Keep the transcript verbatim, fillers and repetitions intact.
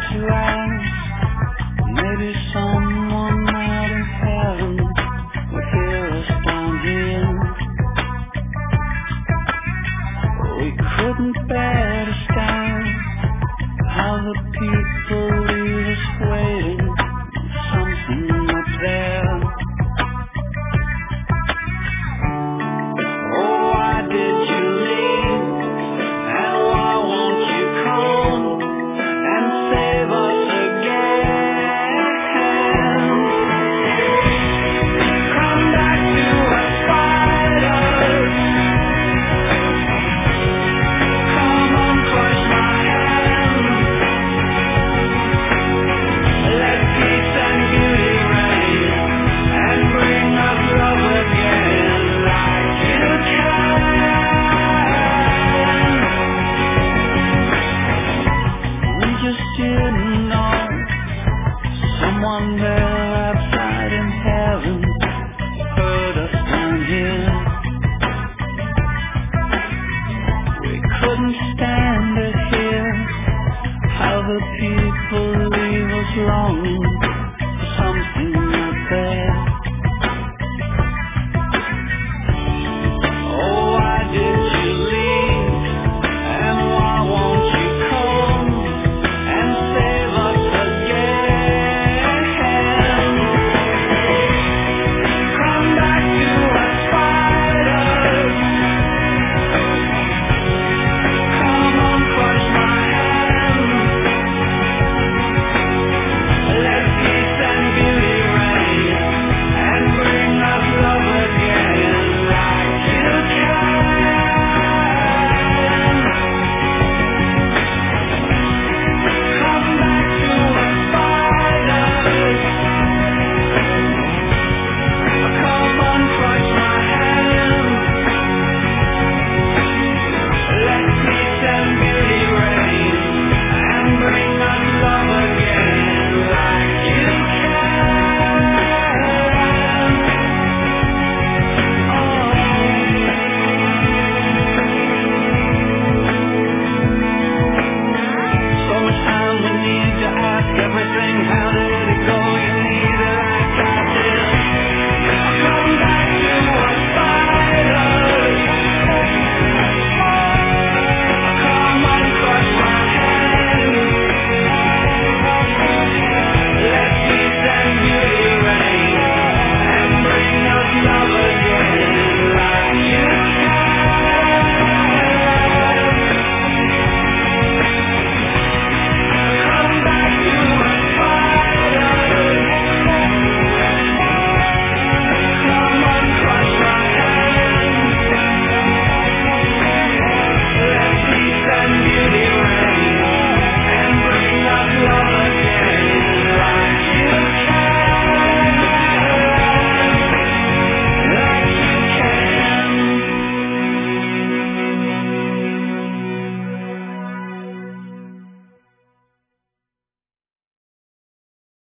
to ask. Maybe someone out in heaven would hear us down here. We couldn't bear to stand how the people leave us waiting for something up there. Oh, why did you leave? And why won't you come and save us again? Come back to us, fighters. Come on, crush my hand. Let peace and beauty reign and bring us love again like you can. We just didn't know someone there outside in heaven heard us down here. We couldn't stand it here, how the people leave us longing